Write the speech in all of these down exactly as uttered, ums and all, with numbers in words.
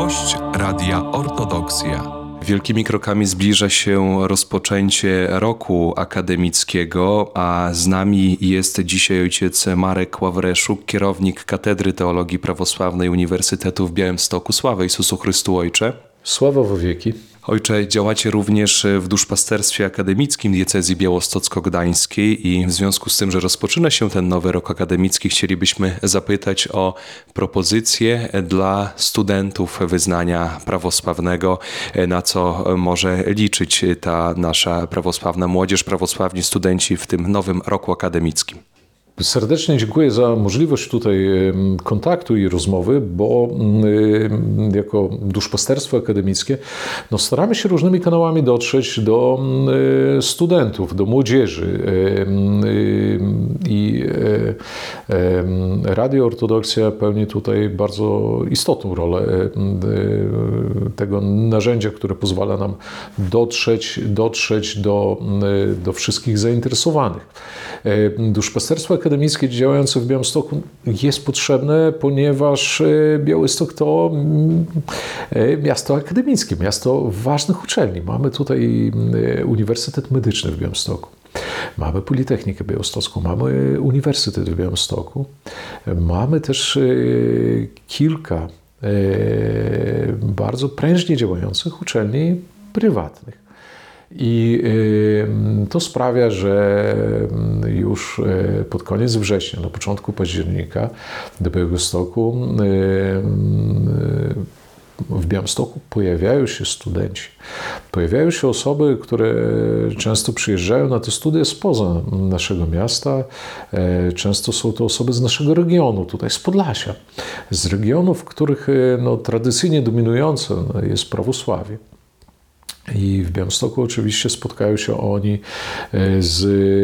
Gość Radia Ortodoksja. Wielkimi krokami zbliża się rozpoczęcie roku akademickiego, a z nami jest dzisiaj ojciec Marek Ławreszuk, kierownik Katedry Teologii Prawosławnej Uniwersytetu w Białymstoku. Sława Jezusu Chrystu, Ojcze. Sława w wieki. Ojcze, działacie również w duszpasterstwie akademickim diecezji białostocko-gdańskiej i w związku z tym, że rozpoczyna się ten nowy rok akademicki, chcielibyśmy zapytać o propozycje dla studentów wyznania prawosławnego, na co może liczyć ta nasza prawosławna młodzież, prawosławni studenci w tym nowym roku akademickim. Serdecznie dziękuję za możliwość tutaj kontaktu i rozmowy, bo jako duszpasterstwo akademickie no staramy się różnymi kanałami dotrzeć do studentów, do młodzieży. I Radio Ortodoksja pełni tutaj bardzo istotną rolę tego narzędzia, które pozwala nam dotrzeć, dotrzeć do, do wszystkich zainteresowanych. Duszpasterstwo akademickie działające w Białymstoku jest potrzebne, ponieważ Białystok to miasto akademickie, miasto ważnych uczelni. Mamy tutaj Uniwersytet Medyczny w Białymstoku, mamy Politechnikę Białostocką, mamy Uniwersytet w Białymstoku, mamy też kilka bardzo prężnie działających uczelni prywatnych. I to sprawia, że już pod koniec września, na początku października do Białegostoku, w Białymstoku pojawiają się studenci. Pojawiają się osoby, które często przyjeżdżają na te studia spoza naszego miasta. Często są to osoby z naszego regionu, tutaj z Podlasia. Z regionów, w których no, tradycyjnie dominujące jest prawosławie. I w Białymstoku oczywiście spotkają się oni z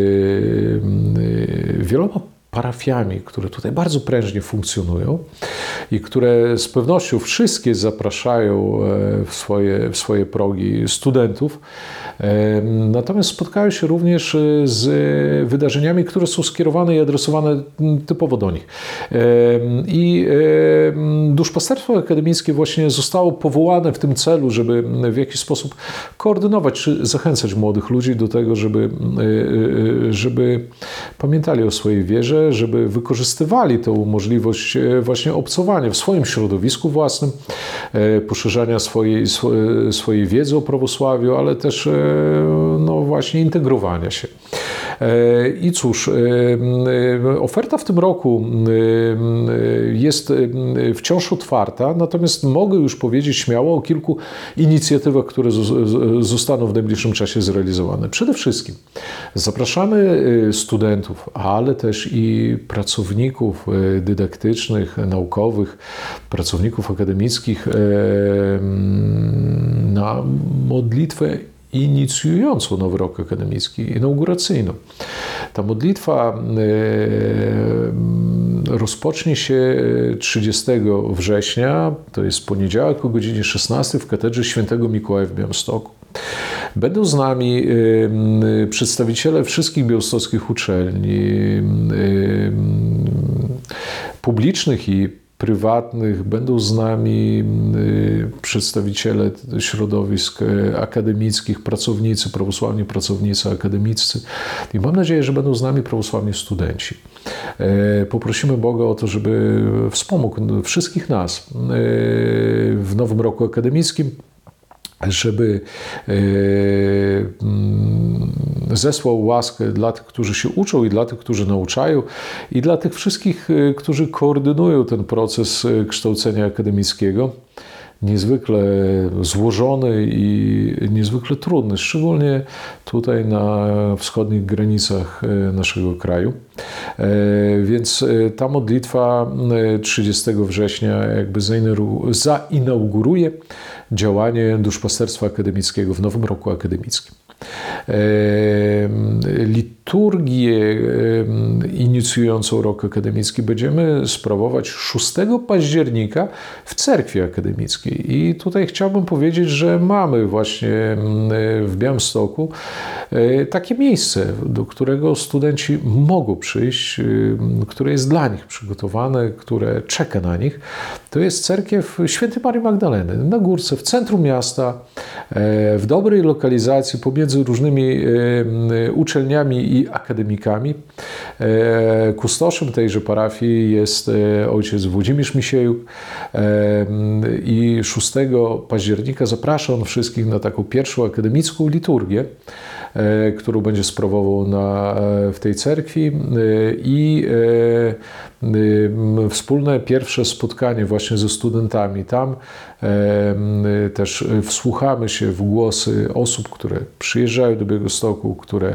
wieloma parafiami, które tutaj bardzo prężnie funkcjonują i które z pewnością wszystkie zapraszają w swoje, w swoje progi studentów. Natomiast spotkają się również z wydarzeniami, które są skierowane i adresowane typowo do nich. I duszpasterstwo akademickie właśnie zostało powołane w tym celu, żeby w jakiś sposób koordynować czy zachęcać młodych ludzi do tego, żeby, żeby pamiętali o swojej wierze, żeby wykorzystywali tę możliwość właśnie obcowania w swoim środowisku własnym, poszerzania swojej, swojej wiedzy o prawosławiu, ale też no właśnie integrowania się. I cóż, oferta w tym roku jest wciąż otwarta, natomiast mogę już powiedzieć śmiało o kilku inicjatywach, które zostaną w najbliższym czasie zrealizowane. Przede wszystkim zapraszamy studentów, ale też i pracowników dydaktycznych, naukowych, pracowników akademickich na modlitwę inicjującą nowy rok akademicki, inauguracyjną. Ta modlitwa rozpocznie się trzydziestego września, to jest poniedziałek o godzinie szesnastej w Katedrze Świętego Mikołaja w Białymstoku. Będą z nami przedstawiciele wszystkich białostockich uczelni publicznych i prywatnych, będą z nami przedstawiciele środowisk akademickich, pracownicy, prawosławni pracownicy akademiccy i mam nadzieję, że będą z nami prawosławni studenci. Poprosimy Boga o to, żeby wspomógł wszystkich nas w nowym roku akademickim, żeby zesłał łaskę dla tych, którzy się uczą i dla tych, którzy nauczają i dla tych wszystkich, którzy koordynują ten proces kształcenia akademickiego. Niezwykle złożony i niezwykle trudny, szczególnie tutaj na wschodnich granicach naszego kraju. Więc ta modlitwa trzydziestego września jakby zainauguruje działanie duszpasterstwa akademickiego w nowym roku akademickim. Liturgię inicjującą rok akademicki będziemy sprawować szóstego października w cerkwi akademickiej. I tutaj chciałbym powiedzieć, że mamy właśnie w Białymstoku takie miejsce, do którego studenci mogą przyjść, które jest dla nich przygotowane, które czeka na nich. To jest cerkiew Świętej Marii Magdaleny na górce, w centrum miasta, w dobrej lokalizacji pomiędzy różnymi uczelniami i akademikami. Kustoszem tejże parafii jest ojciec Włodzimierz Misiejuk i szóstego października zaprasza on wszystkich na taką pierwszą akademicką liturgię, którą będzie sprawował na, w tej cerkwi i wspólne pierwsze spotkanie właśnie ze studentami. Tam też wsłuchamy się w głosy osób, które przyjeżdżają do Białegostoku, które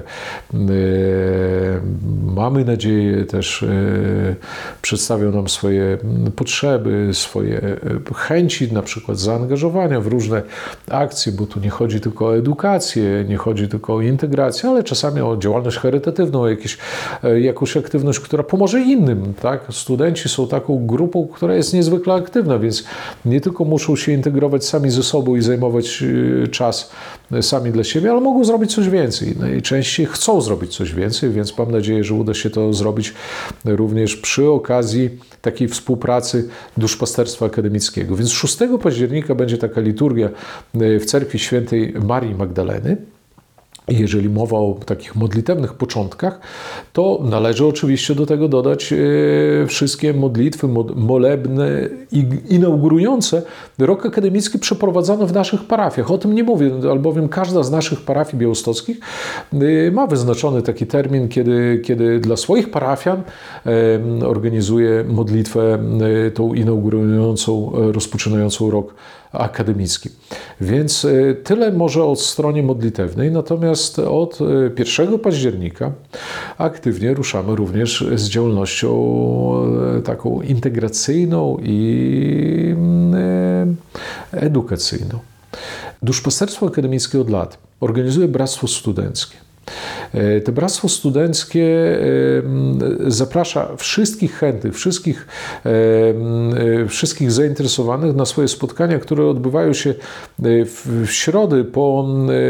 mamy nadzieję też przedstawią nam swoje potrzeby, swoje chęci, na przykład zaangażowania w różne akcje, bo tu nie chodzi tylko o edukację, nie chodzi tylko o integrację, ale czasami o działalność charytatywną, o jakieś, jakąś aktywność, która pomoże innym, tak? Studenci są taką grupą, która jest niezwykle aktywna, więc nie tylko muszą się integrować sami ze sobą i zajmować czas sami dla siebie, ale mogą zrobić coś więcej. Najczęściej chcą zrobić coś więcej, więc mam nadzieję, że uda się to zrobić również przy okazji takiej współpracy duszpasterstwa akademickiego. Więc szóstego października będzie taka liturgia w cerkwi Świętej Marii Magdaleny. Jeżeli mowa o takich modlitewnych początkach, to należy oczywiście do tego dodać wszystkie modlitwy molebne i inaugurujące rok akademicki przeprowadzane w naszych parafiach. O tym nie mówię, albowiem każda z naszych parafii białostockich ma wyznaczony taki termin, kiedy, kiedy dla swoich parafian organizuje modlitwę tą inaugurującą, rozpoczynającą rok akademicki. Więc tyle może o stronie modlitewnej, natomiast od pierwszego października aktywnie ruszamy również z działalnością taką integracyjną i edukacyjną. Duszpasterstwo akademickie od lat organizuje Bractwo Studenckie. To Bractwo Studenckie zaprasza wszystkich chętnych, wszystkich, wszystkich zainteresowanych na swoje spotkania, które odbywają się w środę po,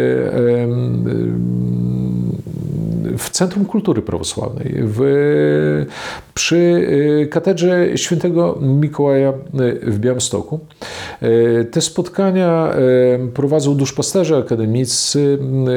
w Centrum Kultury Prawosławnej, w, przy katedrze Świętego Mikołaja w Białymstoku. Te spotkania prowadzą duszpasterze akademiccy.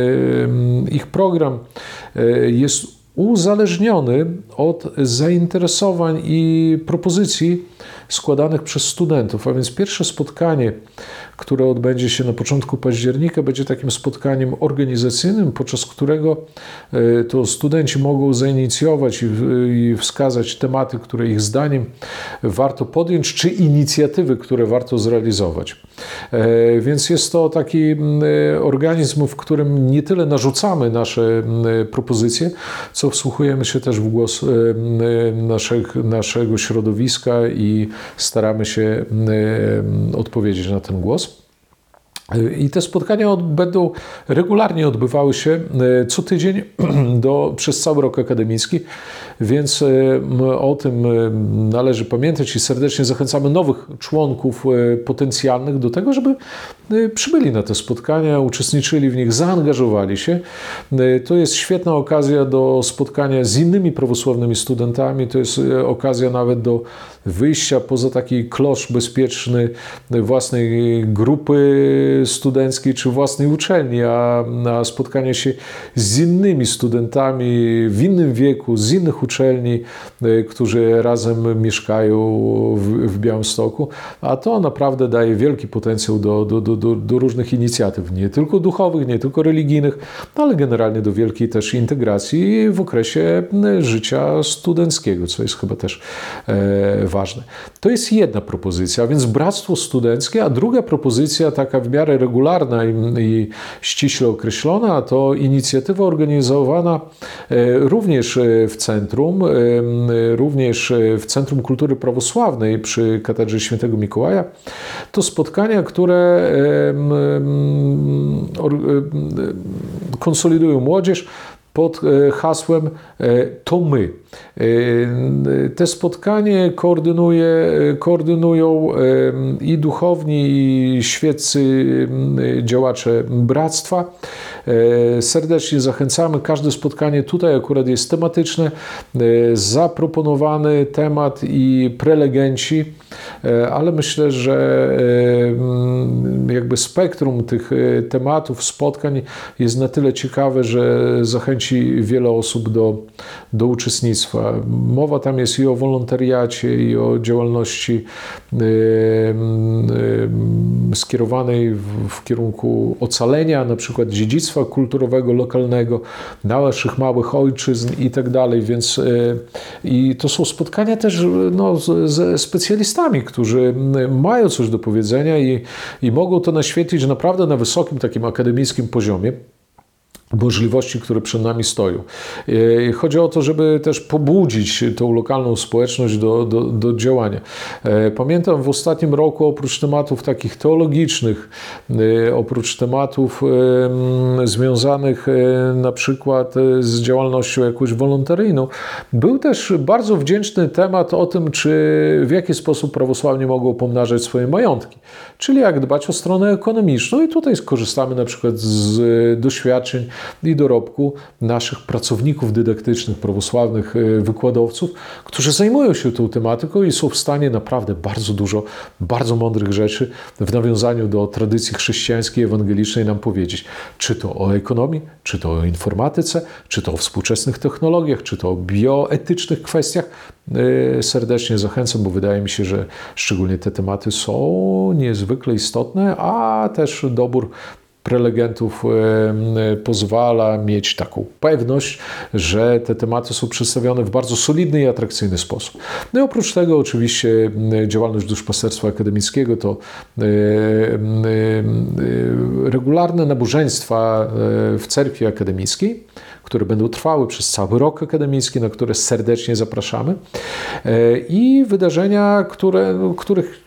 Ich program jest uzależniony od zainteresowań i propozycji składanych przez studentów. A więc pierwsze spotkanie, które odbędzie się na początku października, będzie takim spotkaniem organizacyjnym, podczas którego to studenci mogą zainicjować i wskazać tematy, które ich zdaniem warto podjąć, czy inicjatywy, które warto zrealizować. Więc jest to taki organizm, w którym nie tyle narzucamy nasze propozycje, co wsłuchujemy się też w głos naszych, naszego środowiska i staramy się odpowiedzieć na ten głos. I te spotkania będą regularnie odbywały się co tydzień do, przez cały rok akademicki, więc o tym należy pamiętać i serdecznie zachęcamy nowych członków potencjalnych do tego, żeby przybyli na te spotkania, uczestniczyli w nich, zaangażowali się. To jest świetna okazja do spotkania z innymi prawosławnymi studentami, to jest okazja nawet do wyjścia poza taki klosz bezpieczny własnej grupy studenckiej czy własnej uczelni, a na spotkanie się z innymi studentami w innym wieku, z innych uczelni, którzy razem mieszkają w, w Białymstoku, a to naprawdę daje wielki potencjał do, do, do, do, do różnych inicjatyw, nie tylko duchowych, nie tylko religijnych, ale generalnie do wielkiej też integracji w okresie życia studenckiego, co jest chyba też e, ważne. To jest jedna propozycja, a więc Bractwo Studenckie, a druga propozycja, taka w miarę regularna i, i ściśle określona, to inicjatywa organizowana również w centrum, również w Centrum Kultury Prawosławnej przy katedrze Świętego Mikołaja. To spotkania, które, konsolidują młodzież pod hasłem To My. Te spotkanie koordynuje, koordynują i duchowni, i świeccy działacze bractwa. Serdecznie zachęcamy. Każde spotkanie tutaj akurat jest tematyczne. Zaproponowany temat i prelegenci, ale myślę, że jakby spektrum tych tematów, spotkań jest na tyle ciekawe, że zachęci wiele osób do, do uczestnictwa. Mowa tam jest i o wolontariacie, i o działalności y, y, skierowanej w, w kierunku ocalenia, na przykład dziedzictwa kulturowego, lokalnego, naszych małych ojczyzn i tak dalej, więc y, i to są spotkania też no, z, ze specjalistami, którzy mają coś do powiedzenia i, i mogą to naświetlić naprawdę na wysokim takim akademickim poziomie możliwości, które przed nami stoją. Chodzi o to, żeby też pobudzić tą lokalną społeczność do, do, do działania. Pamiętam w ostatnim roku oprócz tematów takich teologicznych, oprócz tematów związanych na przykład z działalnością jakąś wolontaryjną, był też bardzo wdzięczny temat o tym, czy w jaki sposób prawosławni mogą pomnażać swoje majątki. Czyli jak dbać o stronę ekonomiczną i tutaj skorzystamy na przykład z doświadczeń i dorobku naszych pracowników dydaktycznych, prawosławnych wykładowców, którzy zajmują się tą tematyką i są w stanie naprawdę bardzo dużo, bardzo mądrych rzeczy w nawiązaniu do tradycji chrześcijańskiej, ewangelicznej nam powiedzieć. Czy to o ekonomii, czy to o informatyce, czy to o współczesnych technologiach, czy to o bioetycznych kwestiach. Serdecznie zachęcam, bo wydaje mi się, że szczególnie te tematy są niezwykle istotne, a też dobór prelegentów pozwala mieć taką pewność, że te tematy są przedstawione w bardzo solidny i atrakcyjny sposób. No i oprócz tego oczywiście działalność duszpasterstwa akademickiego to regularne nabożeństwa w cerkwi akademickiej, które będą trwały przez cały rok akademicki, na które serdecznie zapraszamy, i wydarzenia, które, których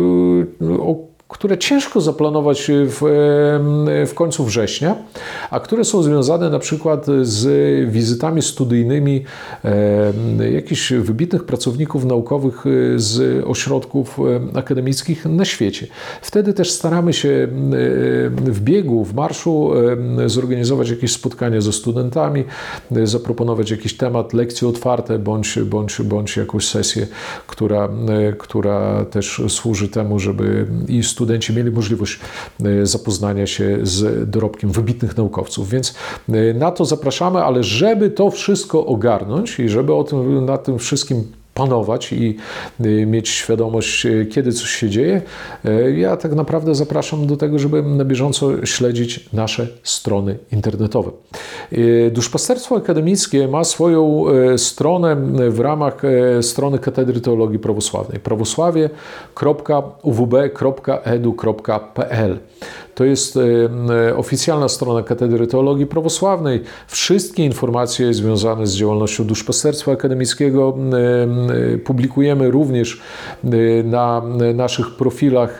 o które ciężko zaplanować w, w końcu września, a które są związane na przykład z wizytami studyjnymi e, jakichś wybitnych pracowników naukowych z ośrodków akademickich na świecie. Wtedy też staramy się w biegu, w marszu zorganizować jakieś spotkania ze studentami, zaproponować jakiś temat, lekcje otwarte, bądź, bądź, bądź jakąś sesję, która, która też służy temu, żeby i studenci mieli możliwość zapoznania się z dorobkiem wybitnych naukowców. Więc na to zapraszamy, ale żeby to wszystko ogarnąć i żeby o tym, na tym wszystkim panować i mieć świadomość, kiedy coś się dzieje, ja tak naprawdę zapraszam do tego, żeby na bieżąco śledzić nasze strony internetowe. Duszpasterstwo akademickie ma swoją stronę w ramach strony Katedry Teologii Prawosławnej. prawosławie kropka u w b kropka e d u kropka p l. To jest oficjalna strona Katedry Teologii Prawosławnej. Wszystkie informacje związane z działalnością duszpasterstwa akademickiego publikujemy również na naszych profilach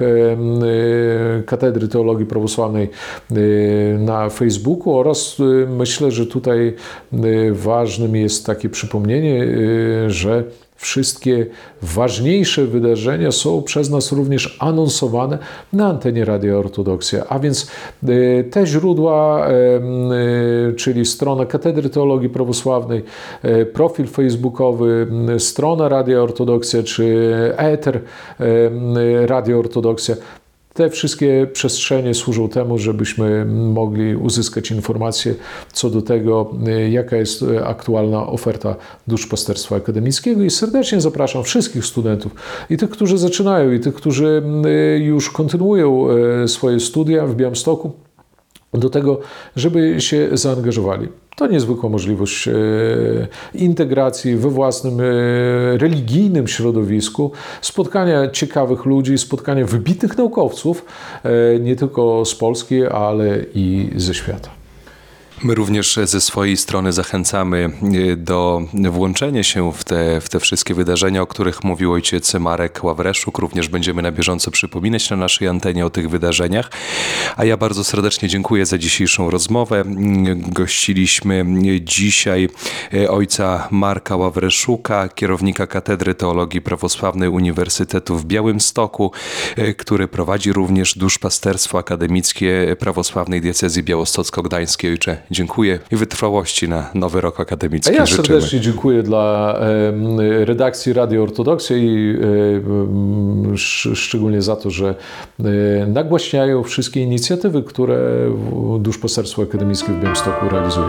Katedry Teologii Prawosławnej na Facebooku oraz myślę, że tutaj ważnym jest takie przypomnienie, że wszystkie ważniejsze wydarzenia są przez nas również anonsowane na antenie Radia Ortodoksja. A więc te źródła, czyli strona Katedry Teologii Prawosławnej, profil facebookowy, strona Radia Ortodoksja czy eter Radia Ortodoksja, te wszystkie przestrzenie służą temu, żebyśmy mogli uzyskać informacje co do tego, jaka jest aktualna oferta duszpasterstwa akademickiego i serdecznie zapraszam wszystkich studentów i tych, którzy zaczynają i tych, którzy już kontynuują swoje studia w Białymstoku, do tego, żeby się zaangażowali. To niezwykła możliwość integracji we własnym religijnym środowisku, spotkania ciekawych ludzi, spotkania wybitnych naukowców, nie tylko z Polski, ale i ze świata. My również ze swojej strony zachęcamy do włączenia się w te, w te wszystkie wydarzenia, o których mówił ojciec Marek Ławreszuk. Również będziemy na bieżąco przypominać na naszej antenie o tych wydarzeniach. A ja bardzo serdecznie dziękuję za dzisiejszą rozmowę. Gościliśmy dzisiaj ojca Marka Ławreszuka, kierownika Katedry Teologii Prawosławnej Uniwersytetu w Białymstoku, który prowadzi również duszpasterstwo akademickie Prawosławnej Diecezji Białostocko-Gdańskiej. Ojcze, dziękuję i wytrwałości na nowy rok akademicki. A ja życzymy. serdecznie dziękuję dla e, redakcji Radio Ortodoksja i e, sz, szczególnie za to, że e, nagłaśniają wszystkie inicjatywy, które duszpasterstwo akademickie w Białymstoku realizuje.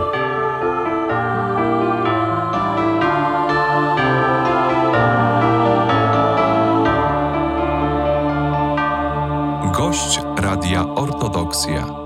Gość Radia Ortodoksja.